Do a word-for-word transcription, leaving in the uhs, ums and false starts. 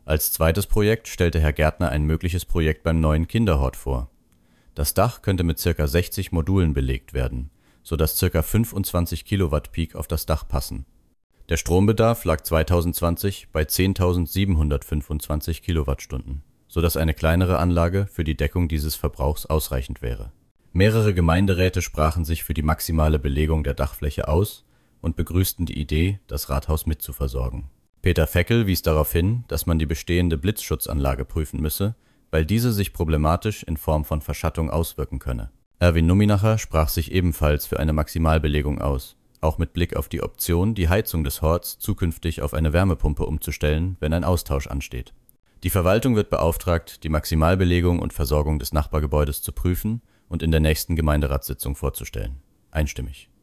Als zweites Projekt stellte Herr Gärtner ein mögliches Projekt beim neuen Kinderhort vor. Das Dach könnte mit ca. sechzig Modulen belegt werden, sodass ca. fünfundzwanzig Kilowatt Peak auf das Dach passen. Der Strombedarf lag zweitausendzwanzig bei zehntausendsiebenhundertfünfundzwanzig Kilowattstunden, sodass eine kleinere Anlage für die Deckung dieses Verbrauchs ausreichend wäre. Mehrere Gemeinderäte sprachen sich für die maximale Belegung der Dachfläche aus und begrüßten die Idee, das Rathaus mitzuversorgen. Peter Feckel wies darauf hin, dass man die bestehende Blitzschutzanlage prüfen müsse, weil diese sich problematisch in Form von Verschattung auswirken könne. Erwin Numinacher sprach sich ebenfalls für eine Maximalbelegung aus, auch mit Blick auf die Option, die Heizung des Horts zukünftig auf eine Wärmepumpe umzustellen, wenn ein Austausch ansteht. Die Verwaltung wird beauftragt, die Maximalbelegung und Versorgung des Nachbargebäudes zu prüfen und in der nächsten Gemeinderatssitzung vorzustellen. Einstimmig.